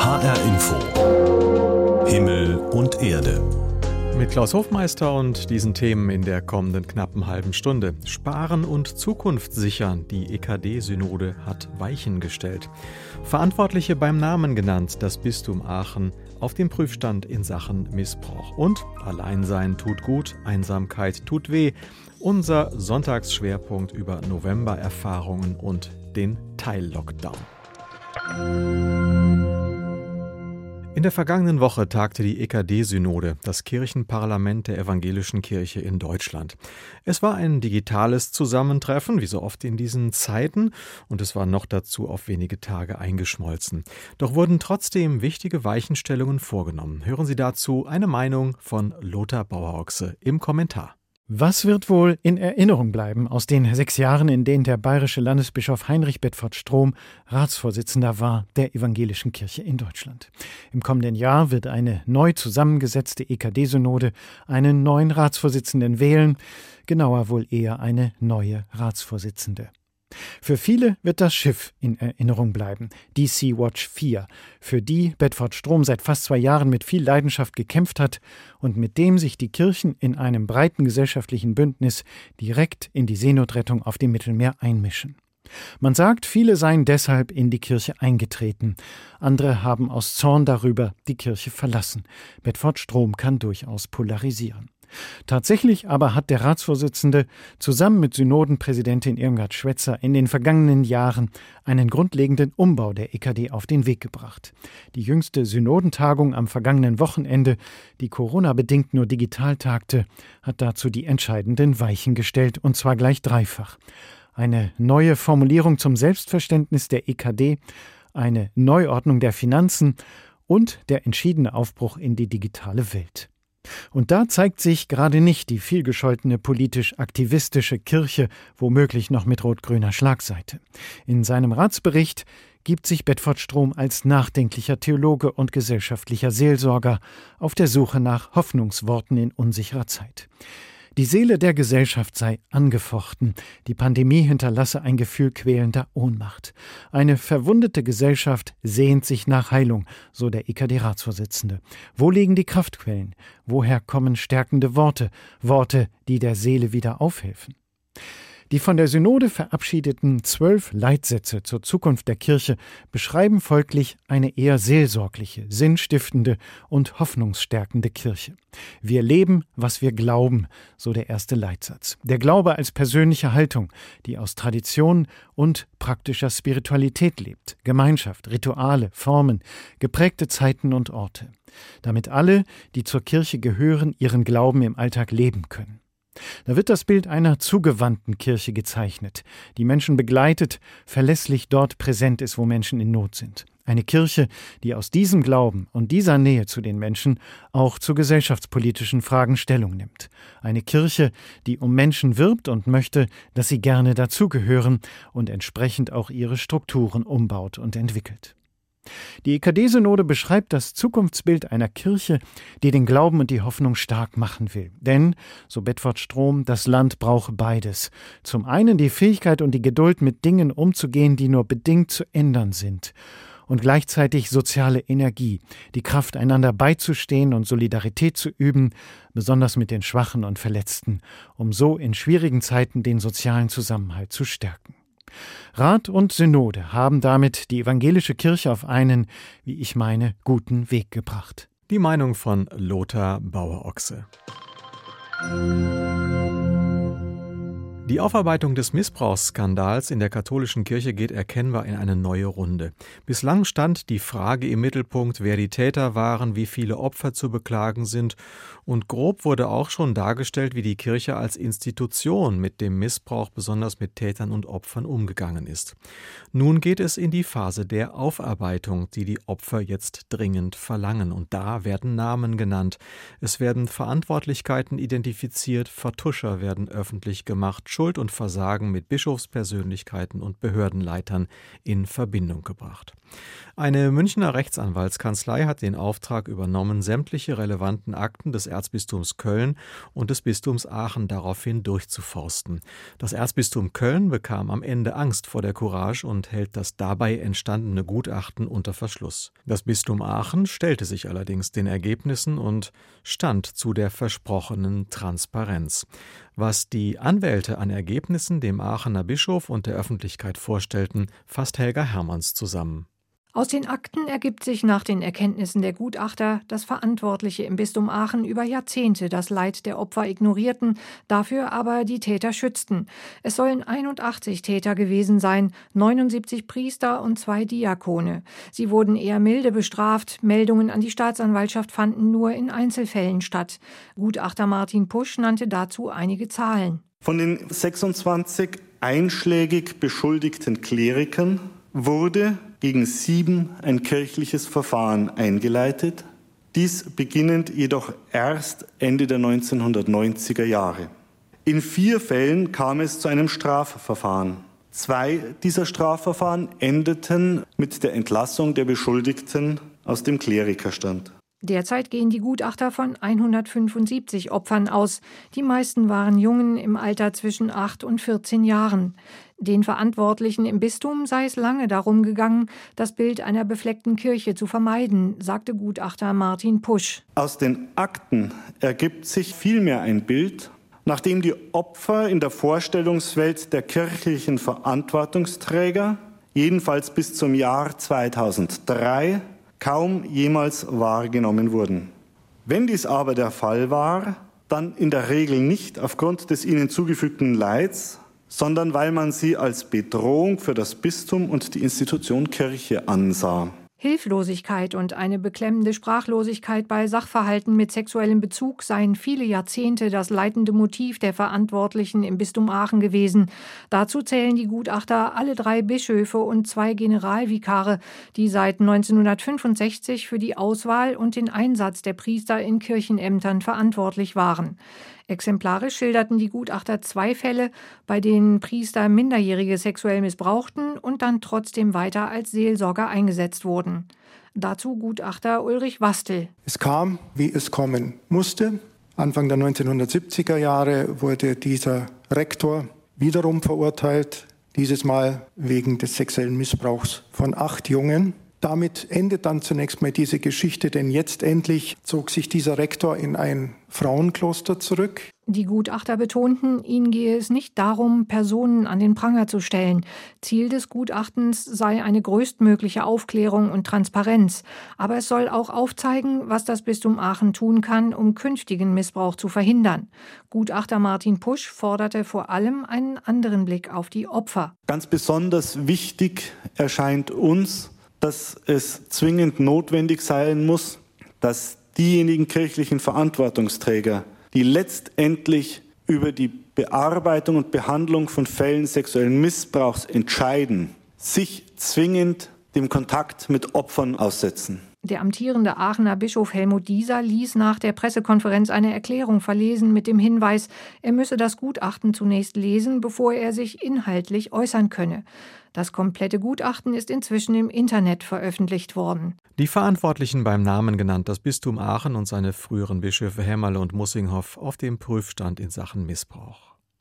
HR Info. Himmel und Erde. Mit Klaus Hofmeister und diesen Themen in der kommenden knappen halben Stunde. Sparen und Zukunft sichern. Die EKD-Synode hat Weichen gestellt. Verantwortliche beim Namen genannt, das Bistum Aachen auf dem Prüfstand in Sachen Missbrauch. Und Alleinsein tut gut, Einsamkeit tut weh. Unser Sonntagsschwerpunkt über Novembererfahrungen und den Teil-Lockdown. In der vergangenen Woche tagte die EKD-Synode, das Kirchenparlament der Evangelischen Kirche in Deutschland. Es war ein digitales Zusammentreffen, wie so oft in diesen Zeiten, und es war noch dazu auf wenige Tage eingeschmolzen. Doch wurden trotzdem wichtige Weichenstellungen vorgenommen. Hören Sie dazu eine Meinung von Lothar Bauerochse im Kommentar. Was wird wohl in Erinnerung bleiben aus den 6 Jahren, in denen der bayerische Landesbischof Heinrich Bedford-Strom Ratsvorsitzender war der Evangelischen Kirche in Deutschland? Im kommenden Jahr wird eine neu zusammengesetzte EKD-Synode einen neuen Ratsvorsitzenden wählen, genauer wohl eher eine neue Ratsvorsitzende. Für viele wird das Schiff in Erinnerung bleiben, die Sea-Watch 4, für die Bedford-Strom seit fast 2 Jahren mit viel Leidenschaft gekämpft hat und mit dem sich die Kirchen in einem breiten gesellschaftlichen Bündnis direkt in die Seenotrettung auf dem Mittelmeer einmischen. Man sagt, viele seien deshalb in die Kirche eingetreten. Andere haben aus Zorn darüber die Kirche verlassen. Bedford-Strom kann durchaus polarisieren. Tatsächlich aber hat der Ratsvorsitzende zusammen mit Synodenpräsidentin Irmgard Schwetzer in den vergangenen Jahren einen grundlegenden Umbau der EKD auf den Weg gebracht. Die jüngste Synodentagung am vergangenen Wochenende, die Corona-bedingt nur digital tagte, hat dazu die entscheidenden Weichen gestellt, und zwar gleich dreifach. Eine neue Formulierung zum Selbstverständnis der EKD, eine Neuordnung der Finanzen und der entschiedene Aufbruch in die digitale Welt. Und da zeigt sich gerade nicht die vielgescholtene politisch-aktivistische Kirche, womöglich noch mit rot-grüner Schlagseite. In seinem Ratsbericht gibt sich Bedford-Strom als nachdenklicher Theologe und gesellschaftlicher Seelsorger auf der Suche nach Hoffnungsworten in unsicherer Zeit. Die Seele der Gesellschaft sei angefochten, die Pandemie hinterlasse ein Gefühl quälender Ohnmacht. Eine verwundete Gesellschaft sehnt sich nach Heilung, so der EKD-Ratsvorsitzende. Wo liegen die Kraftquellen? Woher kommen stärkende Worte? Worte, die der Seele wieder aufhelfen? Die von der Synode verabschiedeten 12 Leitsätze zur Zukunft der Kirche beschreiben folglich eine eher seelsorgliche, sinnstiftende und hoffnungsstärkende Kirche. Wir leben, was wir glauben, so der erste Leitsatz. Der Glaube als persönliche Haltung, die aus Tradition und praktischer Spiritualität lebt. Gemeinschaft, Rituale, Formen, geprägte Zeiten und Orte. Damit alle, die zur Kirche gehören, ihren Glauben im Alltag leben können. Da wird das Bild einer zugewandten Kirche gezeichnet, die Menschen begleitet, verlässlich dort präsent ist, wo Menschen in Not sind. Eine Kirche, die aus diesem Glauben und dieser Nähe zu den Menschen auch zu gesellschaftspolitischen Fragen Stellung nimmt. Eine Kirche, die um Menschen wirbt und möchte, dass sie gerne dazugehören und entsprechend auch ihre Strukturen umbaut und entwickelt. Die EKD-Synode beschreibt das Zukunftsbild einer Kirche, die den Glauben und die Hoffnung stark machen will. Denn, so Bedford-Strom, das Land brauche beides. Zum einen die Fähigkeit und die Geduld, mit Dingen umzugehen, die nur bedingt zu ändern sind. Und gleichzeitig soziale Energie, die Kraft, einander beizustehen und Solidarität zu üben, besonders mit den Schwachen und Verletzten, um so in schwierigen Zeiten den sozialen Zusammenhalt zu stärken. Rat und Synode haben damit die evangelische Kirche auf einen, wie ich meine, guten Weg gebracht. Die Meinung von Lothar Bauerochse. Die Aufarbeitung des Missbrauchsskandals in der katholischen Kirche geht erkennbar in eine neue Runde. Bislang stand die Frage im Mittelpunkt, wer die Täter waren, wie viele Opfer zu beklagen sind, und grob wurde auch schon dargestellt, wie die Kirche als Institution mit dem Missbrauch, besonders mit Tätern und Opfern, umgegangen ist. Nun geht es in die Phase der Aufarbeitung, die die Opfer jetzt dringend verlangen, und da werden Namen genannt. Es werden Verantwortlichkeiten identifiziert, Vertuscher werden öffentlich gemacht, Schuld und Versagen mit Bischofspersönlichkeiten und Behördenleitern in Verbindung gebracht. Eine Münchner Rechtsanwaltskanzlei hat den Auftrag übernommen, sämtliche relevanten Akten des Erzbistums Köln und des Bistums Aachen daraufhin durchzuforsten. Das Erzbistum Köln bekam am Ende Angst vor der Courage und hält das dabei entstandene Gutachten unter Verschluss. Das Bistum Aachen stellte sich allerdings den Ergebnissen und stand zu der versprochenen Transparenz. Was die Anwälte an Ergebnissen dem Aachener Bischof und der Öffentlichkeit vorstellten, fasst Helga Hermanns zusammen. Aus den Akten ergibt sich nach den Erkenntnissen der Gutachter, dass Verantwortliche im Bistum Aachen über Jahrzehnte das Leid der Opfer ignorierten, dafür aber die Täter schützten. Es sollen 81 Täter gewesen sein, 79 Priester und 2 Diakone. Sie wurden eher milde bestraft, Meldungen an die Staatsanwaltschaft fanden nur in Einzelfällen statt. Gutachter Martin Pusch nannte dazu einige Zahlen. Von den 26 einschlägig beschuldigten Klerikern wurde gegen 7 ein kirchliches Verfahren eingeleitet, dies beginnend jedoch erst Ende der 1990er Jahre. In 4 Fällen kam es zu einem Strafverfahren. 2 dieser Strafverfahren endeten mit der Entlassung der Beschuldigten aus dem Klerikerstand. Derzeit gehen die Gutachter von 175 Opfern aus. Die meisten waren Jungen im Alter zwischen 8 und 14 Jahren. Den Verantwortlichen im Bistum sei es lange darum gegangen, das Bild einer befleckten Kirche zu vermeiden, sagte Gutachter Martin Pusch. Aus den Akten ergibt sich vielmehr ein Bild, nachdem die Opfer in der Vorstellungswelt der kirchlichen Verantwortungsträger, jedenfalls bis zum Jahr 2003, kaum jemals wahrgenommen wurden. Wenn dies aber der Fall war, dann in der Regel nicht aufgrund des ihnen zugefügten Leids, sondern weil man sie als Bedrohung für das Bistum und die Institution Kirche ansah. Hilflosigkeit und eine beklemmende Sprachlosigkeit bei Sachverhalten mit sexuellem Bezug seien viele Jahrzehnte das leitende Motiv der Verantwortlichen im Bistum Aachen gewesen. Dazu zählen die Gutachter alle 3 Bischöfe und 2 Generalvikare, die seit 1965 für die Auswahl und den Einsatz der Priester in Kirchenämtern verantwortlich waren. Exemplarisch schilderten die Gutachter 2 Fälle, bei denen Priester Minderjährige sexuell missbrauchten und dann trotzdem weiter als Seelsorger eingesetzt wurden. Dazu Gutachter Ulrich Wastel. Es kam, wie es kommen musste. Anfang der 1970er Jahre wurde dieser Rektor wiederum verurteilt, dieses Mal wegen des sexuellen Missbrauchs von 8 Jungen. Damit endet dann zunächst mal diese Geschichte, denn jetzt endlich zog sich dieser Rektor in ein Frauenkloster zurück. Die Gutachter betonten, ihnen gehe es nicht darum, Personen an den Pranger zu stellen. Ziel des Gutachtens sei eine größtmögliche Aufklärung und Transparenz. Aber es soll auch aufzeigen, was das Bistum Aachen tun kann, um künftigen Missbrauch zu verhindern. Gutachter Martin Pusch forderte vor allem einen anderen Blick auf die Opfer. Ganz besonders wichtig erscheint uns, dass es zwingend notwendig sein muss, dass diejenigen kirchlichen Verantwortungsträger, die letztendlich über die Bearbeitung und Behandlung von Fällen sexuellen Missbrauchs entscheiden, sich zwingend dem Kontakt mit Opfern aussetzen. Der amtierende Aachener Bischof Helmut Dieser ließ nach der Pressekonferenz eine Erklärung verlesen mit dem Hinweis, er müsse das Gutachten zunächst lesen, bevor er sich inhaltlich äußern könne. Das komplette Gutachten ist inzwischen im Internet veröffentlicht worden. Die Verantwortlichen beim Namen genannt, das Bistum Aachen und seine früheren Bischöfe Hämmerle und Mussinghoff auf dem Prüfstand in Sachen Missbrauch.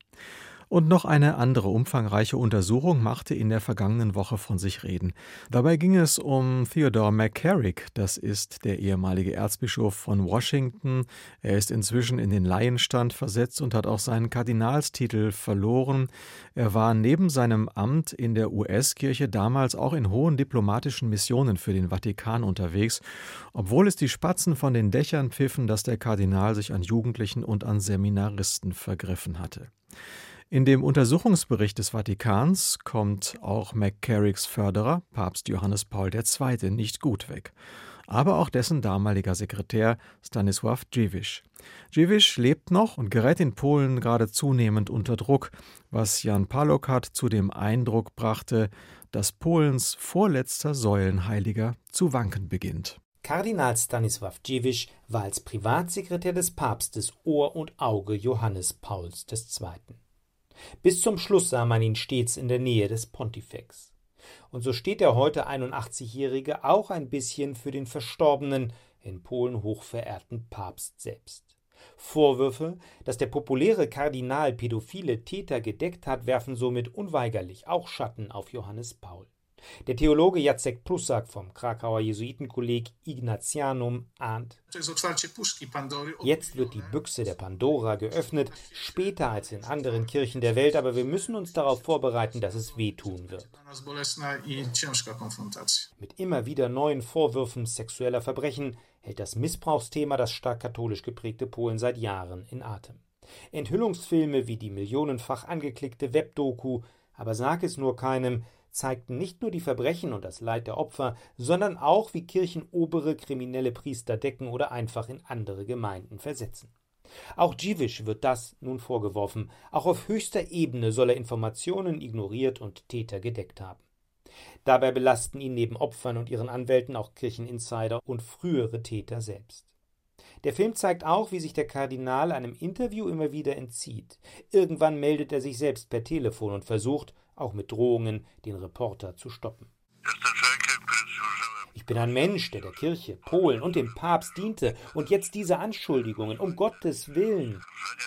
Und noch eine andere umfangreiche Untersuchung machte in der vergangenen Woche von sich reden. Dabei ging es um Theodore McCarrick. Das ist der ehemalige Erzbischof von Washington. Er ist inzwischen in den Laienstand versetzt und hat auch seinen Kardinalstitel verloren. Er war neben seinem Amt in der US-Kirche damals auch in hohen diplomatischen Missionen für den Vatikan unterwegs, obwohl es die Spatzen von den Dächern pfiffen, dass der Kardinal sich an Jugendlichen und an Seminaristen vergriffen hatte. In dem Untersuchungsbericht des Vatikans kommt auch McCarricks Förderer, Papst Johannes Paul II., nicht gut weg. Aber auch dessen damaliger Sekretär Stanisław Dziwisz. Dziwisz lebt noch und gerät in Polen gerade zunehmend unter Druck, was Jan Palokat zu dem Eindruck brachte, dass Polens vorletzter Säulenheiliger zu wanken beginnt. Kardinal Stanisław Dziwisz war als Privatsekretär des Papstes Ohr und Auge Johannes Pauls II. Bis zum Schluss sah man ihn stets in der Nähe des Pontifex. Und so steht der heute 81-Jährige auch ein bisschen für den verstorbenen, in Polen hochverehrten Papst selbst. Vorwürfe, dass der populäre Kardinal pädophile Täter gedeckt hat, werfen somit unweigerlich auch Schatten auf Johannes Paul. Der Theologe Jacek Prusak vom Krakauer Jesuitenkolleg Ignatianum ahnt: Jetzt wird die Büchse der Pandora geöffnet, später als in anderen Kirchen der Welt, aber wir müssen uns darauf vorbereiten, dass es wehtun wird. Mit immer wieder neuen Vorwürfen sexueller Verbrechen hält das Missbrauchsthema das stark katholisch geprägte Polen seit Jahren in Atem. Enthüllungsfilme wie die millionenfach angeklickte Webdoku „Aber sag es nur keinem" zeigten nicht nur die Verbrechen und das Leid der Opfer, sondern auch, wie kirchenobere kriminelle Priester decken oder einfach in andere Gemeinden versetzen. Auch Dziwisz wird das nun vorgeworfen. Auch auf höchster Ebene soll er Informationen ignoriert und Täter gedeckt haben. Dabei belasten ihn neben Opfern und ihren Anwälten auch Kircheninsider und frühere Täter selbst. Der Film zeigt auch, wie sich der Kardinal einem Interview immer wieder entzieht. Irgendwann meldet er sich selbst per Telefon und versucht, auch mit Drohungen, den Reporter zu stoppen. Ich bin ein Mensch, der Kirche, Polen und dem Papst diente, und jetzt diese Anschuldigungen, um Gottes Willen.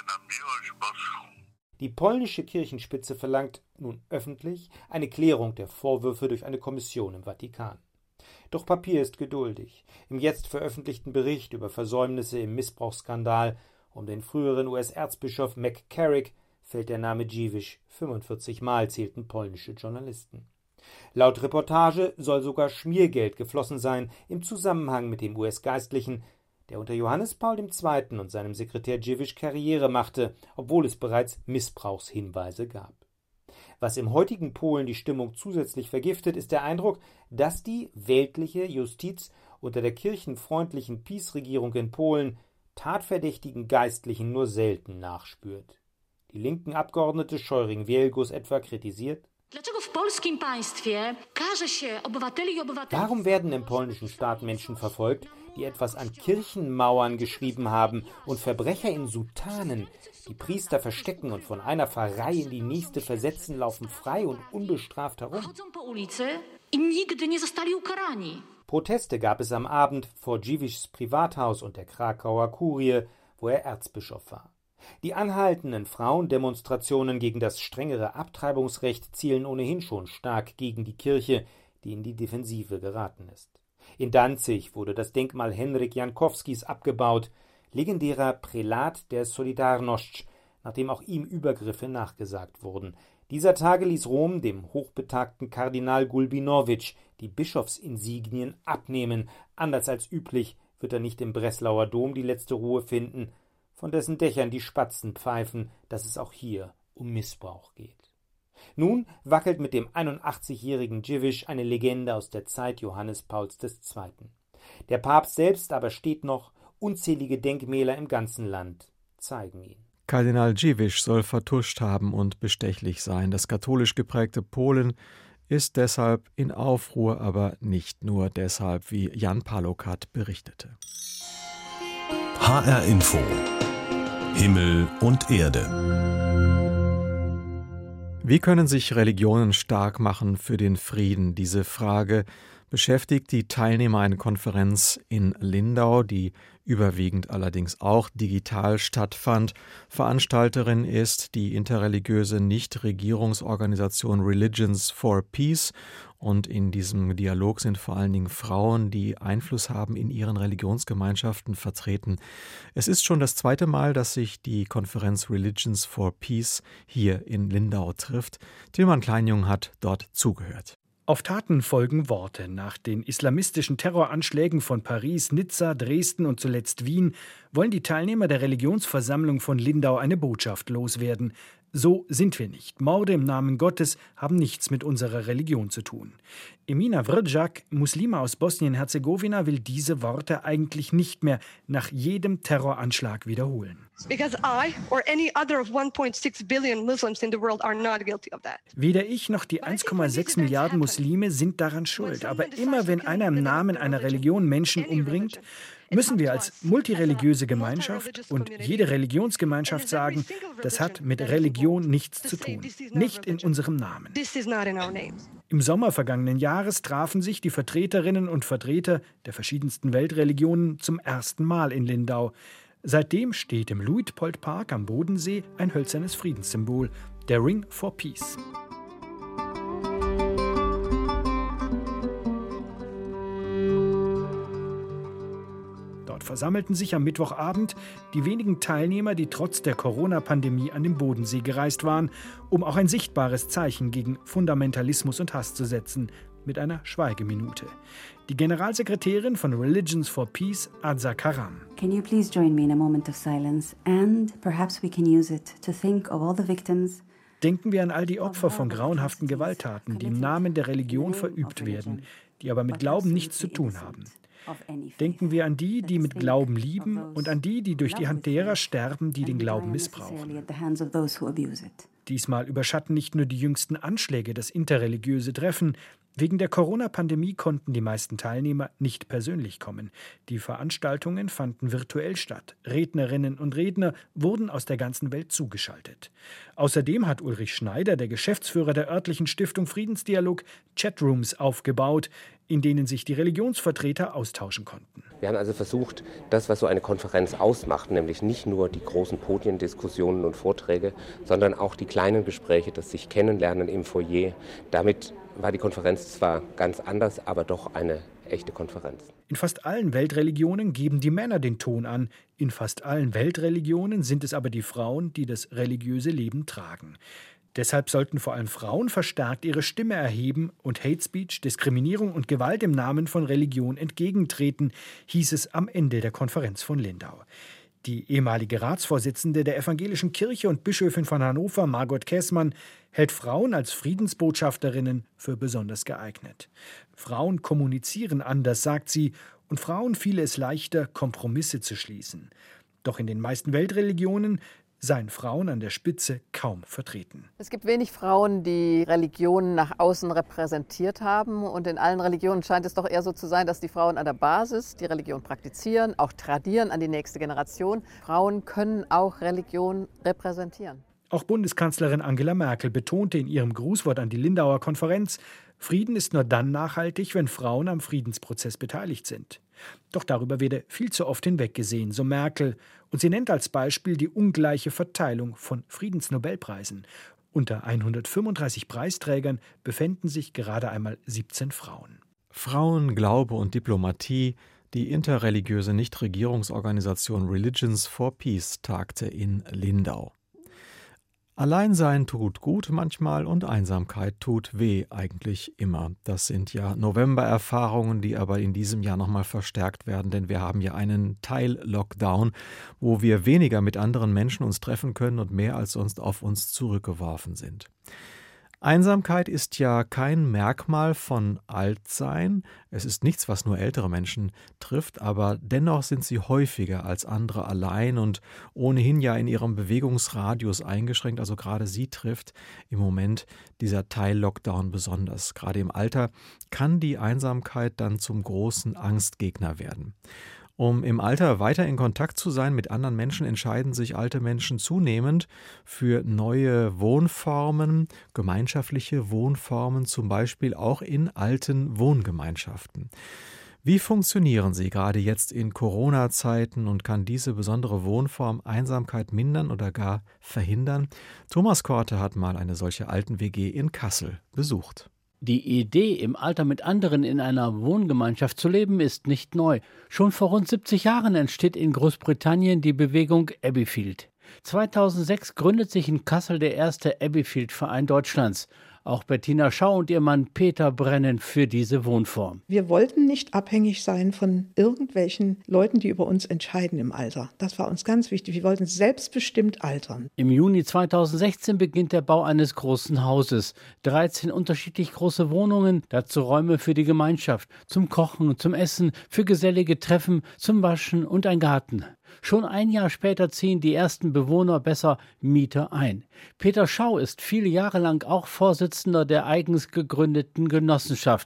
Die polnische Kirchenspitze verlangt nun öffentlich eine Klärung der Vorwürfe durch eine Kommission im Vatikan. Doch Papier ist geduldig. Im jetzt veröffentlichten Bericht über Versäumnisse im Missbrauchsskandal um den früheren US-Erzbischof McCarrick fällt der Name Dziwisz 45 Mal, zählten polnische Journalisten. Laut Reportage soll sogar Schmiergeld geflossen sein im Zusammenhang mit dem US-Geistlichen, der unter Johannes Paul II. Und seinem Sekretär Dziwisz Karriere machte, obwohl es bereits Missbrauchshinweise gab. Was im heutigen Polen die Stimmung zusätzlich vergiftet, ist der Eindruck, dass die weltliche Justiz unter der kirchenfreundlichen PiS-Regierung in Polen tatverdächtigen Geistlichen nur selten nachspürt. Die linken Abgeordnete Scheuring-Wielgus etwa kritisiert: Warum werden im polnischen Staat Menschen verfolgt, die etwas an Kirchenmauern geschrieben haben, und Verbrecher in Sutanen, die Priester verstecken und von einer Pfarrei in die nächste versetzen, laufen frei und unbestraft herum? Proteste gab es am Abend vor Dziwiszs Privathaus und der Krakauer Kurie, wo er Erzbischof war. Die anhaltenden Frauendemonstrationen gegen das strengere Abtreibungsrecht zielen ohnehin schon stark gegen die Kirche, die in die Defensive geraten ist. In Danzig wurde das Denkmal Henryk Jankowskis abgebaut, legendärer Prälat der Solidarność, nachdem auch ihm Übergriffe nachgesagt wurden. Dieser Tage ließ Rom dem hochbetagten Kardinal Gulbinowitsch die Bischofsinsignien abnehmen. Anders als üblich wird er nicht im Breslauer Dom die letzte Ruhe finden, von dessen Dächern die Spatzen pfeifen, dass es auch hier um Missbrauch geht. Nun wackelt mit dem 81-jährigen Dziwisz eine Legende aus der Zeit Johannes Pauls II. Der Papst selbst aber steht noch, unzählige Denkmäler im ganzen Land zeigen ihn. Kardinal Dziwisz soll vertuscht haben und bestechlich sein. Das katholisch geprägte Polen ist deshalb in Aufruhr, aber nicht nur deshalb, wie Jan Palokat berichtete. HR Info: Himmel und Erde. Wie können sich Religionen stark machen für den Frieden? Diese Frage beschäftigt die Teilnehmer einer Konferenz in Lindau, die überwiegend allerdings auch digital stattfand. Veranstalterin ist die interreligiöse Nichtregierungsorganisation Religions for Peace. Und in diesem Dialog sind vor allen Dingen Frauen, die Einfluss haben in ihren Religionsgemeinschaften, vertreten. Es ist schon das zweite Mal, dass sich die Konferenz Religions for Peace hier in Lindau trifft. Tilman Kleinjung hat dort zugehört. Auf Taten folgen Worte. Nach den islamistischen Terroranschlägen von Paris, Nizza, Dresden und zuletzt Wien wollen die Teilnehmer der Religionsversammlung von Lindau eine Botschaft loswerden. So sind wir nicht. Morde im Namen Gottes haben nichts mit unserer Religion zu tun. Emina Vrđak, Muslima aus Bosnien-Herzegowina, will diese Worte eigentlich nicht mehr nach jedem Terroranschlag wiederholen. Weder ich noch die 1,6 Milliarden Muslime sind daran schuld. Aber immer wenn einer im Namen einer Religion Menschen umbringt, müssen wir als multireligiöse Gemeinschaft und jede Religionsgemeinschaft sagen, das hat mit Religion nichts zu tun, nicht in unserem Namen. Im Sommer vergangenen Jahres trafen sich die Vertreterinnen und Vertreter der verschiedensten Weltreligionen zum ersten Mal in Lindau. Seitdem steht im Luitpold-Park am Bodensee ein hölzernes Friedenssymbol, der Ring for Peace. Dort versammelten sich am Mittwochabend die wenigen Teilnehmer, die trotz der Corona-Pandemie an den Bodensee gereist waren, um auch ein sichtbares Zeichen gegen Fundamentalismus und Hass zu setzen, mit einer Schweigeminute. Die Generalsekretärin von Religions for Peace, Adza Karam. Can you please join me in a moment of silence and perhaps we can use it to think of all the victims. Denken wir an all die Opfer von grauenhaften Gewalttaten, die im Namen der Religion verübt werden, die aber mit Glauben nichts zu tun haben. Denken wir an die, die mit Glauben lieben und an die, die durch die Hand derer sterben, die den Glauben missbrauchen. Diesmal überschatten nicht nur die jüngsten Anschläge das interreligiöse Treffen. Wegen der Corona-Pandemie konnten die meisten Teilnehmer nicht persönlich kommen. Die Veranstaltungen fanden virtuell statt. Rednerinnen und Redner wurden aus der ganzen Welt zugeschaltet. Außerdem hat Ulrich Schneider, der Geschäftsführer der örtlichen Stiftung Friedensdialog, Chatrooms aufgebaut, in denen sich die Religionsvertreter austauschen konnten. Wir haben also versucht, das, was so eine Konferenz ausmacht, nämlich nicht nur die großen Podiendiskussionen und Vorträge, sondern auch die kleinen Gespräche, das sich kennenlernen im Foyer. Damit war die Konferenz zwar ganz anders, aber doch eine echte Konferenz. In fast allen Weltreligionen geben die Männer den Ton an. In fast allen Weltreligionen sind es aber die Frauen, die das religiöse Leben tragen. Deshalb sollten vor allem Frauen verstärkt ihre Stimme erheben und Hate Speech, Diskriminierung und Gewalt im Namen von Religion entgegentreten, hieß es am Ende der Konferenz von Lindau. Die ehemalige Ratsvorsitzende der Evangelischen Kirche und Bischöfin von Hannover, Margot Käßmann, hält Frauen als Friedensbotschafterinnen für besonders geeignet. Frauen kommunizieren anders, sagt sie, und Frauen fiele es leichter, Kompromisse zu schließen. Doch in den meisten Weltreligionen seien Frauen an der Spitze kaum vertreten. Es gibt wenig Frauen, die Religionen nach außen repräsentiert haben. Und in allen Religionen scheint es doch eher so zu sein, dass die Frauen an der Basis die Religion praktizieren, auch tradieren an die nächste Generation. Frauen können auch Religion repräsentieren. Auch Bundeskanzlerin Angela Merkel betonte in ihrem Grußwort an die Lindauer Konferenz, Frieden ist nur dann nachhaltig, wenn Frauen am Friedensprozess beteiligt sind. Doch darüber werde viel zu oft hinweggesehen, so Merkel. Und sie nennt als Beispiel die ungleiche Verteilung von Friedensnobelpreisen. Unter 135 Preisträgern befänden sich gerade einmal 17 Frauen. Frauen, Glaube und Diplomatie. Die interreligiöse Nichtregierungsorganisation Religions for Peace tagte in Lindau. Alleinsein tut gut manchmal und Einsamkeit tut weh eigentlich immer. Das sind ja November-Erfahrungen, die aber in diesem Jahr nochmal verstärkt werden, denn wir haben ja einen Teil-Lockdown, wo wir weniger mit anderen Menschen uns treffen können und mehr als sonst auf uns zurückgeworfen sind. Einsamkeit ist ja kein Merkmal von Altsein. Es ist nichts, was nur ältere Menschen trifft, aber dennoch sind sie häufiger als andere allein und ohnehin ja in ihrem Bewegungsradius eingeschränkt. Also gerade sie trifft im Moment dieser Teil-Lockdown besonders. Gerade im Alter kann die Einsamkeit dann zum großen Angstgegner werden. Um im Alter weiter in Kontakt zu sein mit anderen Menschen, entscheiden sich alte Menschen zunehmend für neue Wohnformen, gemeinschaftliche Wohnformen, zum Beispiel auch in alten Wohngemeinschaften. Wie funktionieren sie gerade jetzt in Corona-Zeiten und kann diese besondere Wohnform Einsamkeit mindern oder gar verhindern? Thomas Korte hat mal eine solche Alten-WG in Kassel besucht. Die Idee, im Alter mit anderen in einer Wohngemeinschaft zu leben, ist nicht neu. Schon vor rund 70 Jahren entsteht in Großbritannien die Bewegung Abbeyfield. 2006 gründet sich in Kassel der erste Abbeyfield-Verein Deutschlands. Auch Bettina Schau und ihr Mann Peter brennen für diese Wohnform. Wir wollten nicht abhängig sein von irgendwelchen Leuten, die über uns entscheiden im Alter. Das war uns ganz wichtig. Wir wollten selbstbestimmt altern. Im Juni 2016 beginnt der Bau eines großen Hauses. 13 unterschiedlich große Wohnungen, dazu Räume für die Gemeinschaft, zum Kochen, zum Essen, für gesellige Treffen, zum Waschen und ein Garten. Schon ein Jahr später ziehen die ersten Bewohner, besser Mieter, ein. Peter Schau ist viele Jahre lang auch Vorsitzender der eigens gegründeten Genossenschaft.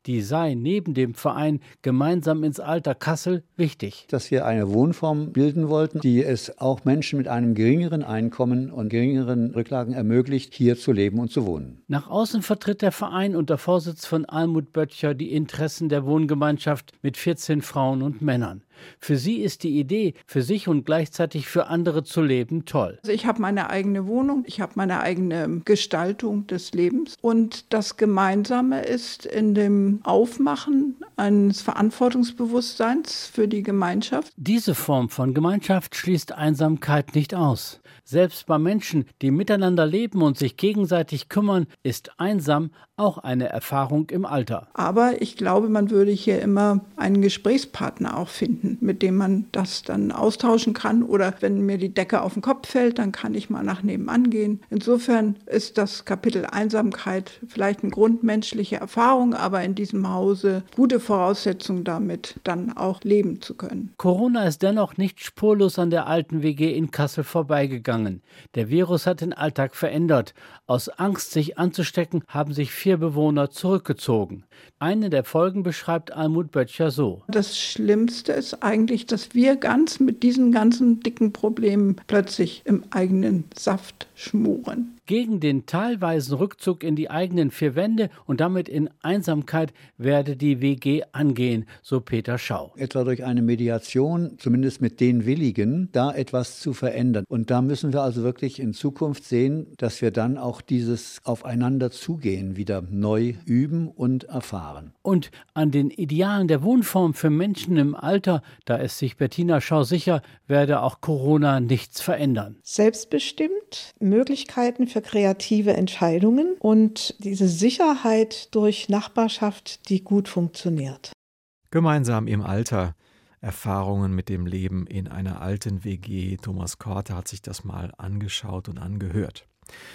die sei neben dem Verein Gemeinsam ins Alter Kassel wichtig. Dass wir eine Wohnform bilden wollten, die es auch Menschen mit einem geringeren Einkommen und geringeren Rücklagen ermöglicht, hier zu leben und zu wohnen. Nach außen vertritt der Verein unter Vorsitz von Almut Böttcher die Interessen der Wohngemeinschaft mit 14 Frauen und Männern. Für sie ist die Idee, für sich und gleichzeitig für andere zu leben, toll. Also ich habe meine eigene Wohnung, ich habe meine eigene Gestaltung des Lebens und das Gemeinsame ist in dem Aufmachen eines Verantwortungsbewusstseins für die Gemeinschaft. Diese Form von Gemeinschaft schließt Einsamkeit nicht aus. Selbst bei Menschen, die miteinander leben und sich gegenseitig kümmern, ist einsam auch eine Erfahrung im Alter. Aber ich glaube, man würde hier immer einen Gesprächspartner auch finden, mit dem man das dann austauschen kann. Oder wenn mir die Decke auf den Kopf fällt, dann kann ich mal nach nebenan gehen. Insofern ist das Kapitel Einsamkeit vielleicht eine grundmenschliche Erfahrung, aber in diesem Hause gute Voraussetzungen damit, dann auch leben zu können. Corona ist dennoch nicht spurlos an der alten WG in Kassel vorbeigegangen. Der Virus hat den Alltag verändert. Aus Angst, sich anzustecken, haben sich 4 Bewohner zurückgezogen. Eine der Folgen beschreibt Almut Böttcher so. Das Schlimmste ist eigentlich, dass wir mit diesen ganzen dicken Problemen plötzlich im eigenen Saft schmoren. Gegen den teilweisen Rückzug in die eigenen 4 Wände und damit in Einsamkeit werde die WG angehen, so Peter Schau. Etwa durch eine Mediation, zumindest mit den Willigen, da etwas zu verändern. Und da müssen wir also wirklich in Zukunft sehen, dass wir dann auch dieses Aufeinander-Zugehen wieder neu üben und erfahren. Und an den Idealen der Wohnform für Menschen im Alter, da ist sich Bettina Schau sicher, werde auch Corona nichts verändern. Selbstbestimmt, Möglichkeiten für kreative Entscheidungen und diese Sicherheit durch Nachbarschaft, die gut funktioniert. Gemeinsam im Alter. Erfahrungen mit dem Leben in einer alten WG. Thomas Korte hat sich das mal angeschaut und angehört.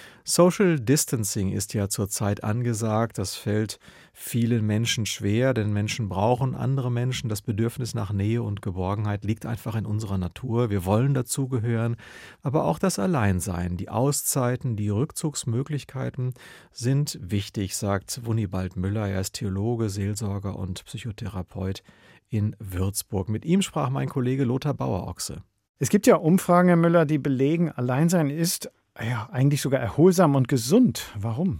Social Distancing ist ja zurzeit angesagt. Das fällt vielen Menschen schwer, denn Menschen brauchen andere Menschen. Das Bedürfnis nach Nähe und Geborgenheit liegt einfach in unserer Natur. Wir wollen dazugehören, aber auch das Alleinsein, die Auszeiten, die Rückzugsmöglichkeiten sind wichtig, sagt Wunibald Müller. Er ist Theologe, Seelsorger und Psychotherapeut in Würzburg. Mit ihm sprach mein Kollege Lothar Bauer-Ochse. Es gibt ja Umfragen, Herr Müller, die belegen, Alleinsein ist eigentlich sogar erholsam und gesund. Warum?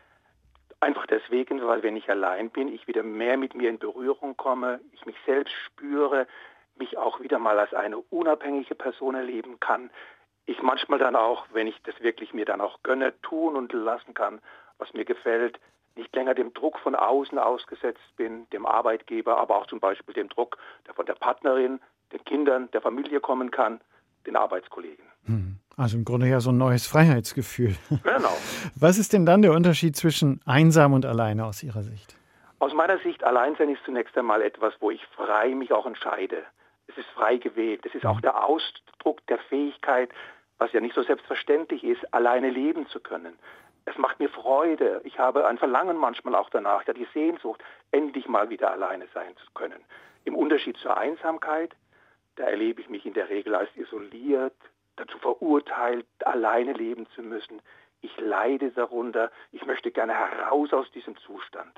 Einfach deswegen, weil wenn ich allein bin, ich wieder mehr mit mir in Berührung komme, ich mich selbst spüre, mich auch wieder mal als eine unabhängige Person erleben kann. Ich manchmal dann auch, wenn ich das wirklich mir dann auch gönne, tun und lassen kann, was mir gefällt, nicht länger dem Druck von außen ausgesetzt bin, dem Arbeitgeber, aber auch zum Beispiel dem Druck, der von der Partnerin, den Kindern, der Familie kommen kann, den Arbeitskollegen. Also im Grunde ja so ein neues Freiheitsgefühl. Genau. Was ist denn dann der Unterschied zwischen einsam und alleine aus Ihrer Sicht? Aus meiner Sicht, Alleinsein ist zunächst einmal etwas, wo ich frei mich auch entscheide. Es ist frei gewählt. Es ist auch der Ausdruck der Fähigkeit, was ja nicht so selbstverständlich ist, alleine leben zu können. Es macht mir Freude. Ich habe ein Verlangen manchmal auch danach, ja die Sehnsucht, endlich mal wieder alleine sein zu können. Im Unterschied zur Einsamkeit, da erlebe ich mich in der Regel als isoliert, dazu verurteilt, alleine leben zu müssen. Ich leide darunter. Ich möchte gerne heraus aus diesem Zustand.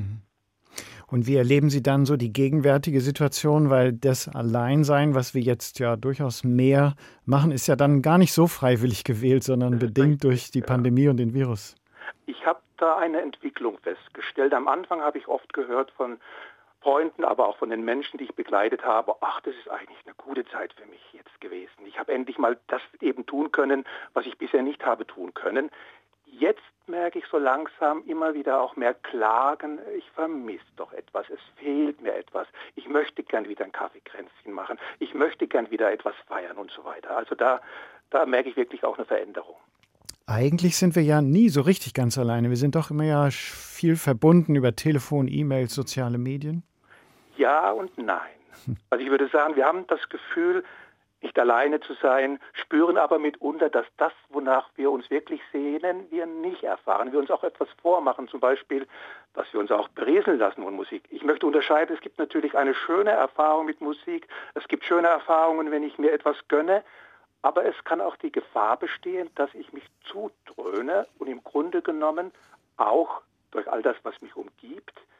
Und wie erleben Sie dann so die gegenwärtige Situation? Weil das Alleinsein, was wir jetzt ja durchaus mehr machen, ist ja dann gar nicht so freiwillig gewählt, sondern bedingt durch die Pandemie und den Virus. Ich habe da eine Entwicklung festgestellt. Am Anfang habe ich oft gehört von Freunden, aber auch von den Menschen, die ich begleitet habe, ach, das ist eigentlich eine gute Zeit für mich jetzt gewesen. Ich habe endlich mal das eben tun können, was ich bisher nicht habe tun können. Jetzt merke ich so langsam immer wieder auch mehr Klagen, ich vermisse doch etwas, es fehlt mir etwas. Ich möchte gern wieder ein Kaffeekränzchen machen, ich möchte gern wieder etwas feiern und so weiter. Also da merke ich wirklich auch eine Veränderung. Eigentlich sind wir ja nie so richtig ganz alleine. Wir sind doch immer ja viel verbunden über Telefon, E-Mails, soziale Medien. Ja und nein. Also ich würde sagen, wir haben das Gefühl, nicht alleine zu sein, spüren aber mitunter, dass das, wonach wir uns wirklich sehnen, wir nicht erfahren. Wir uns auch etwas vormachen, zum Beispiel, dass wir uns auch berieseln lassen von Musik. Ich möchte unterscheiden, es gibt natürlich eine schöne Erfahrung mit Musik, es gibt schöne Erfahrungen, wenn ich mir etwas gönne, aber es kann auch die Gefahr bestehen, dass ich mich zudröhne und im Grunde genommen auch durch all das, was mich umgibt,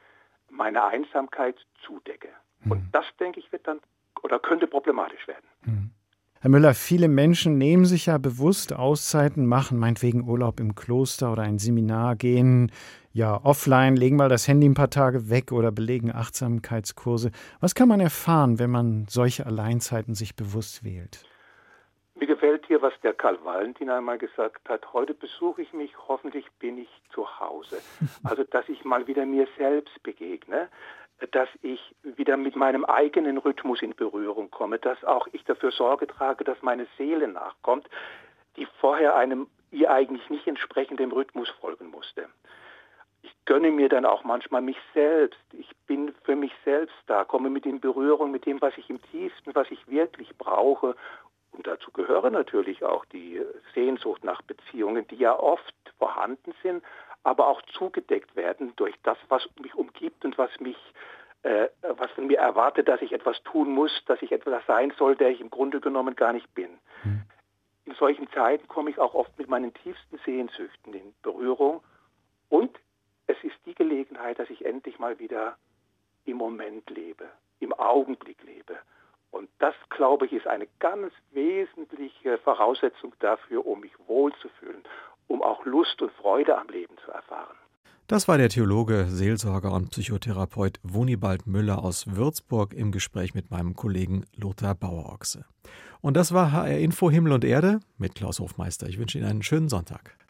meine Einsamkeit zudecke. Und das, denke ich, wird dann oder könnte problematisch werden. Herr Müller, viele Menschen nehmen sich ja bewusst Auszeiten, machen meinetwegen Urlaub im Kloster oder ein Seminar, gehen ja offline, legen mal das Handy ein paar Tage weg oder belegen Achtsamkeitskurse. Was kann man erfahren, wenn man solche Alleinzeiten sich bewusst wählt? Mir gefällt hier, was der Karl Valentin einmal gesagt hat. Heute besuche ich mich, hoffentlich bin ich zu Hause. Also, dass ich mal wieder mir selbst begegne, dass ich wieder mit meinem eigenen Rhythmus in Berührung komme, dass auch ich dafür Sorge trage, dass meine Seele nachkommt, die vorher einem ihr eigentlich nicht entsprechenden Rhythmus folgen musste. Ich gönne mir dann auch manchmal mich selbst. Ich bin für mich selbst da, komme mit in Berührung mit dem, was ich im Tiefsten, was ich wirklich brauche. Und dazu gehöre natürlich auch die Sehnsucht nach Beziehungen, die ja oft vorhanden sind, aber auch zugedeckt werden durch das, was mich umgibt und was von mir erwartet, dass ich etwas tun muss, dass ich etwas sein soll, der ich im Grunde genommen gar nicht bin. In solchen Zeiten komme ich auch oft mit meinen tiefsten Sehnsüchten in Berührung und es ist die Gelegenheit, dass ich endlich mal wieder im Moment lebe, im Augenblick lebe. Und das, glaube ich, ist eine ganz wesentliche Voraussetzung dafür, um mich wohlzufühlen, um auch Lust und Freude am Leben zu erfahren. Das war der Theologe, Seelsorger und Psychotherapeut Wunibald Müller aus Würzburg im Gespräch mit meinem Kollegen Lothar Bauerochse. Und das war HR Info Himmel und Erde mit Klaus Hofmeister. Ich wünsche Ihnen einen schönen Sonntag.